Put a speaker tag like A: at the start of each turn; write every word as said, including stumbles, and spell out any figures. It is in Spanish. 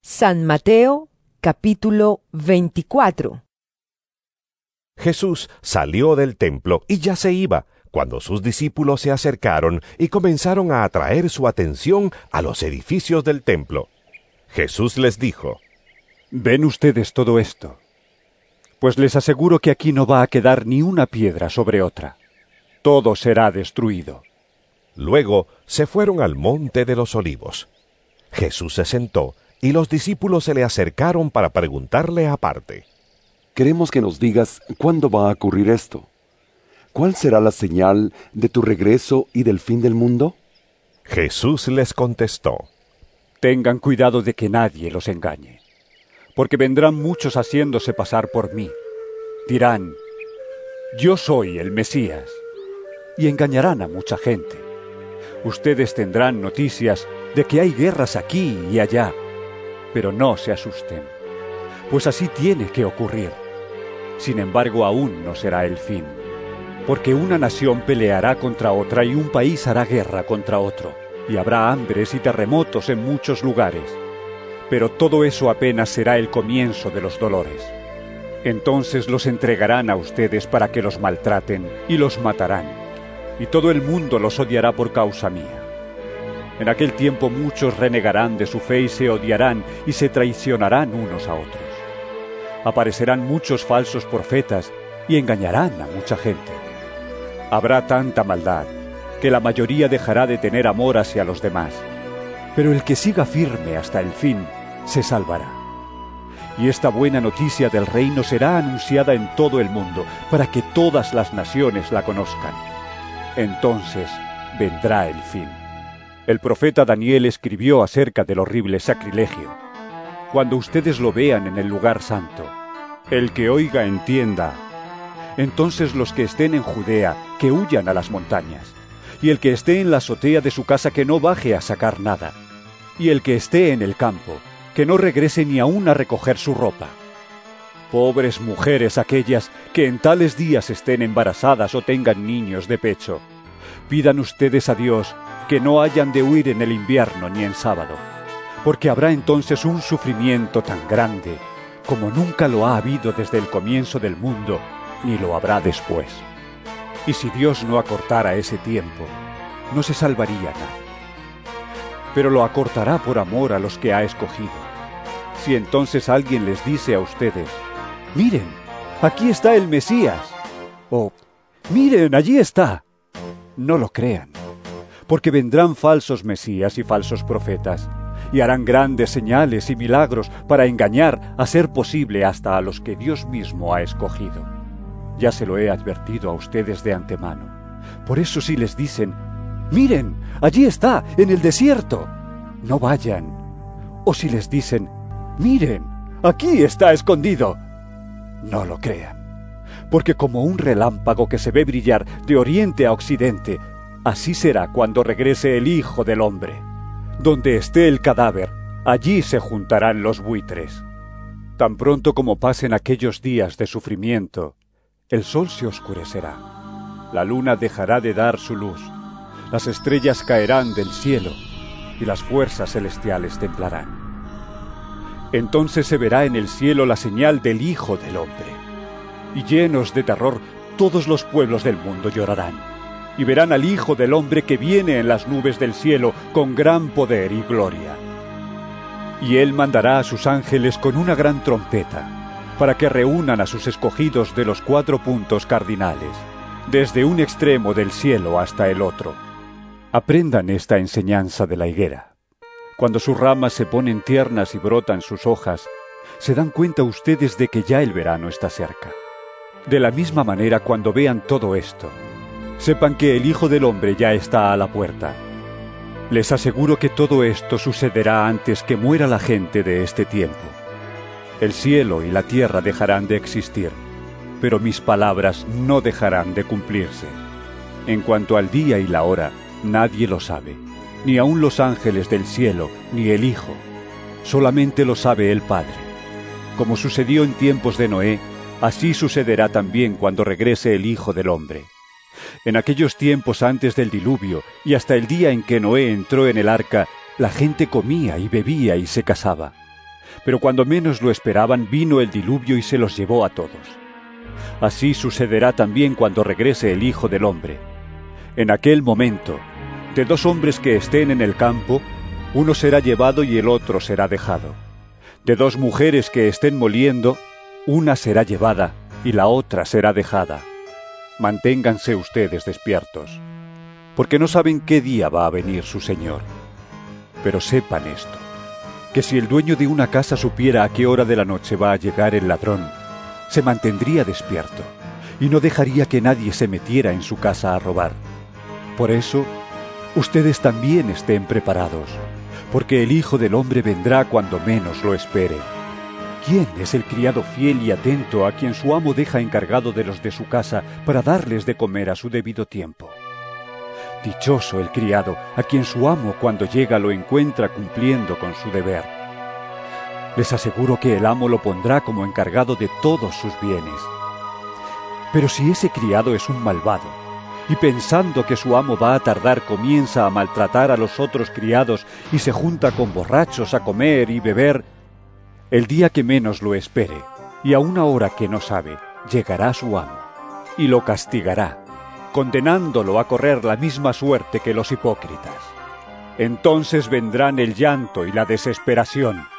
A: San Mateo, capítulo veinticuatro.
B: Jesús salió del templo y ya se iba, cuando sus discípulos se acercaron y comenzaron a atraer su atención a los edificios del templo. Jesús les dijo:
C: ¿Ven ustedes todo esto? Pues les aseguro que aquí no va a quedar ni una piedra sobre otra. Todo será destruido.
B: Luego se fueron al monte de los olivos. Jesús se sentó y los discípulos se le acercaron para preguntarle aparte:
D: Queremos que nos digas cuándo va a ocurrir esto. ¿Cuál será la señal de tu regreso y del fin del mundo?
B: Jesús les contestó:
C: Tengan cuidado de que nadie los engañe, porque vendrán muchos haciéndose pasar por mí. Dirán: yo soy el Mesías, y engañarán a mucha gente. Ustedes tendrán noticias de que hay guerras aquí y allá, pero no se asusten, pues así tiene que ocurrir. Sin embargo, aún no será el fin, porque una nación peleará contra otra y un país hará guerra contra otro, y habrá hambres y terremotos en muchos lugares. Pero todo eso apenas será el comienzo de los dolores. Entonces los entregarán a ustedes para que los maltraten y los matarán, y todo el mundo los odiará por causa mía. En aquel tiempo muchos renegarán de su fe y se odiarán y se traicionarán unos a otros. Aparecerán muchos falsos profetas y engañarán a mucha gente. Habrá tanta maldad que la mayoría dejará de tener amor hacia los demás, pero el que siga firme hasta el fin se salvará. Y esta buena noticia del reino será anunciada en todo el mundo, para que todas las naciones la conozcan. Entonces vendrá el fin. El profeta Daniel escribió acerca del horrible sacrilegio. Cuando ustedes lo vean en el lugar santo, el que oiga entienda. Entonces los que estén en Judea, que huyan a las montañas, y el que esté en la azotea de su casa, que no baje a sacar nada, y el que esté en el campo, que no regrese ni aún a recoger su ropa. Pobres mujeres aquellas que en tales días estén embarazadas o tengan niños de pecho. Pidan ustedes a Dios que no hayan de huir en el invierno ni en sábado, porque habrá entonces un sufrimiento tan grande como nunca lo ha habido desde el comienzo del mundo, ni lo habrá después. Y si Dios no acortara ese tiempo, no se salvaría nadie. Pero lo acortará por amor a los que ha escogido. Si entonces alguien les dice a ustedes: miren, aquí está el Mesías, o miren, allí está, no lo crean, porque vendrán falsos mesías y falsos profetas, y harán grandes señales y milagros para engañar, a ser posible, hasta a los que Dios mismo ha escogido. Ya se lo he advertido a ustedes de antemano. Por eso si les dicen: miren, allí está, en el desierto, no vayan. O si les dicen: miren, aquí está escondido, no lo crean. Porque como un relámpago que se ve brillar de oriente a occidente, así será cuando regrese el Hijo del Hombre. Donde esté el cadáver, allí se juntarán los buitres. Tan pronto como pasen aquellos días de sufrimiento, el sol se oscurecerá, la luna dejará de dar su luz, las estrellas caerán del cielo y las fuerzas celestiales temblarán. Entonces se verá en el cielo la señal del Hijo del Hombre, y llenos de terror todos los pueblos del mundo llorarán, y verán al Hijo del Hombre que viene en las nubes del cielo con gran poder y gloria. Y él mandará a sus ángeles con una gran trompeta, para que reúnan a sus escogidos de los cuatro puntos cardinales, desde un extremo del cielo hasta el otro. Aprendan esta enseñanza de la higuera. Cuando sus ramas se ponen tiernas y brotan sus hojas, se dan cuenta ustedes de que ya el verano está cerca. De la misma manera, cuando vean todo esto, sepan que el Hijo del Hombre ya está a la puerta. Les aseguro que todo esto sucederá antes que muera la gente de este tiempo. El cielo y la tierra dejarán de existir, pero mis palabras no dejarán de cumplirse. En cuanto al día y la hora, nadie lo sabe, ni aun los ángeles del cielo, ni el Hijo. Solamente lo sabe el Padre. Como sucedió en tiempos de Noé, así sucederá también cuando regrese el Hijo del Hombre. En aquellos tiempos antes del diluvio, y hasta el día en que Noé entró en el arca, la gente comía y bebía y se casaba. Pero cuando menos lo esperaban, vino el diluvio y se los llevó a todos. Así sucederá también cuando regrese el Hijo del Hombre. En aquel momento, de dos hombres que estén en el campo, uno será llevado y el otro será dejado. De dos mujeres que estén moliendo, una será llevada y la otra será dejada. Manténganse ustedes despiertos, porque no saben qué día va a venir su Señor. Pero sepan esto, que si el dueño de una casa supiera a qué hora de la noche va a llegar el ladrón, se mantendría despierto y no dejaría que nadie se metiera en su casa a robar. Por eso, ustedes también estén preparados, porque el Hijo del Hombre vendrá cuando menos lo espere. ¿Quién es el criado fiel y atento a quien su amo deja encargado de los de su casa para darles de comer a su debido tiempo? Dichoso el criado a quien su amo cuando llega lo encuentra cumpliendo con su deber. Les aseguro que el amo lo pondrá como encargado de todos sus bienes. Pero si ese criado es un malvado, y pensando que su amo va a tardar comienza a maltratar a los otros criados y se junta con borrachos a comer y beber, el día que menos lo espere, y a una hora que no sabe, llegará su amo, y lo castigará, condenándolo a correr la misma suerte que los hipócritas. Entonces vendrán el llanto y la desesperación,